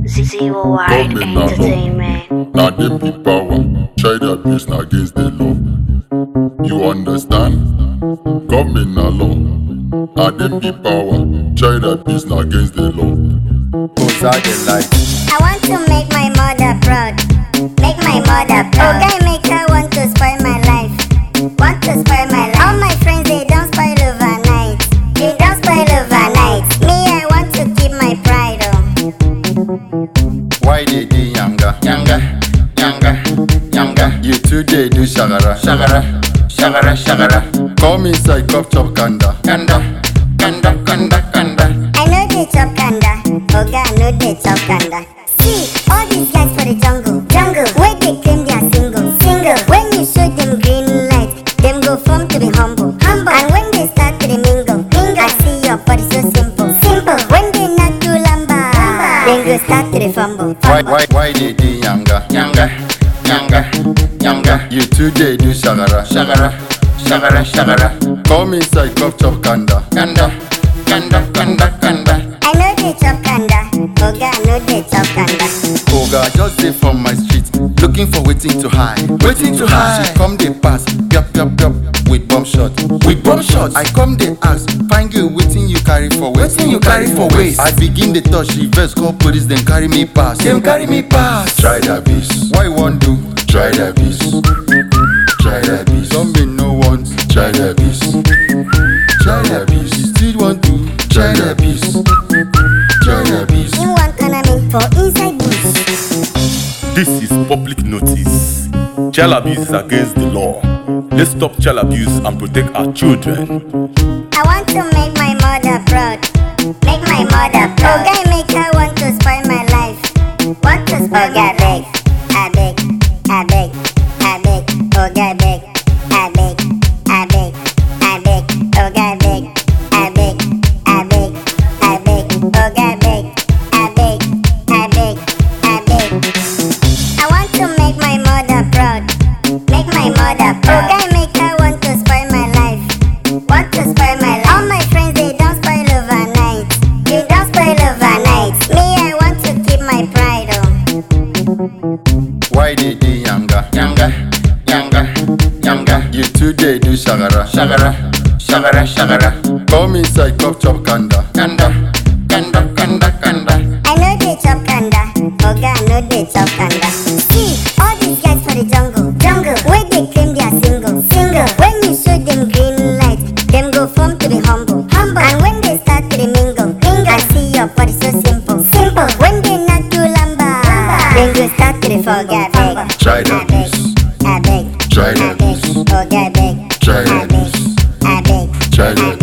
ZOI Entertainment. Now them be power, try their best against the law. You understand? Government na law. Now them be power, try their best against the law. Those are the lights. I want to make my mother proud. Make my mother proud. Okay, make her want to spoil my life. Want to spoil my life. All my friends, they don't spoil overnight. They don't spoil overnight. Me, I want to keep my pride, oh. Why they do younger, younger, younger, younger? You two they do shagara, shagara, shagara, shagara. Come inside, cup chop kanda, kanda, kanda, kanda, kanda. I know they chop kanda. Oga, I know they chop kanda. See, all these guys for the jungle, jungle. Where they claim they are single, single. When you show them green light, them go from to be humble, humble. And when they start to the mingle, mingle. I see your body so simple, simple. When they knock you lamba, then go start to the fumble, fumble. Why they do younger, younger, younger, younger? You two they do shagara, shagara, shagara, shagara. Come inside, cup chop kanda, kanda, kanda, kanda, kanda. I know they chop kanda. Oga, I know they chop kanda. Oga just dey from my street, looking for waiting to hide. Waiting to hide. She come dey pass, yup yup yup, with bomb shot. With bomb shot. I come dey ask, find you waiting you carry for waist. Waiting you carry for waist. I begin dey touch, she vex call police, then carry me pass. Them carry me pass. Try that beast, What you want do? try that beast, try that beast, Some me no want. try that beast, try that beast, You still want to? try that beast, try that beast. You want economy for inside bush. This is public notice. Child abuse is against the law. Let's stop child abuse and protect our children. I want to make my mother proud. Make my mother proud. Oga, make her want to spoil my life. Want to spoil Oga, beg. I beg. I beg. I beg. Oga, beg. I beg. I beg. I beg. Oga, beg. I beg. I beg. I beg. Oga, beg. I beg. I beg. I beg. I want to make my mother proud. Make my mother proud. Oga, make her want to spoil my life. Want to spoil my life. All my friends, they don't spoil overnight. They don't spoil overnight. Me, I want to keep my pride, oh. Why they do younger, younger, younger, younger? You two they do shagara, shagara, shagara, shagara. Come inside, cup chop kanda, kanda, kanda, kanda, kanda. I know they chop kanda. Oga, I know they chop kanda. See, all these guys for the jungle, jungle. Where they claim they are single, single. When you show them green light, them go from to be humble, humble. And when they start to the mingle, mingle. I see your body so simple, simple. When they knock you lamba, then go start to the forget. Try that beast, I beg, try I that beg, beast, Oga, beg, try I that beg, beast, I beg, try I that